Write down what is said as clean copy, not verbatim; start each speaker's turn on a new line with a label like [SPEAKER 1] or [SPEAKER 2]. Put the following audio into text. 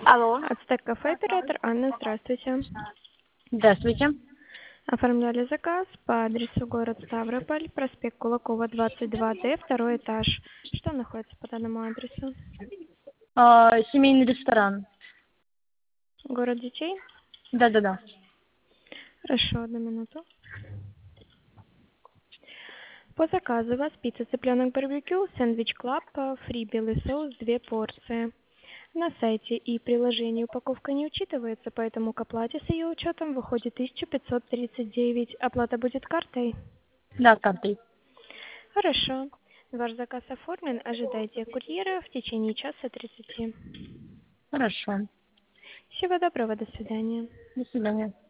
[SPEAKER 1] Алло.
[SPEAKER 2] Ацтек кафе, оператор Анна, здравствуйте.
[SPEAKER 1] Здравствуйте.
[SPEAKER 2] Оформляли заказ по адресу город Ставрополь, проспект Кулакова, 22Д, второй этаж. Что находится по данному адресу?
[SPEAKER 1] Семейный ресторан.
[SPEAKER 2] Город детей?
[SPEAKER 1] Да.
[SPEAKER 2] Хорошо, одну минуту. По заказу у вас пицца цыпленок барбекю, сэндвич клаб, фри белый соус, 2 порции. На сайте и приложении упаковка не учитывается, поэтому к оплате с ее учетом выходит 1539. Оплата будет картой?
[SPEAKER 1] Да, картой.
[SPEAKER 2] Хорошо. Ваш заказ оформлен. Ожидайте курьера в течение часа 30.
[SPEAKER 1] Хорошо.
[SPEAKER 2] Всего доброго. До свидания.
[SPEAKER 1] До свидания.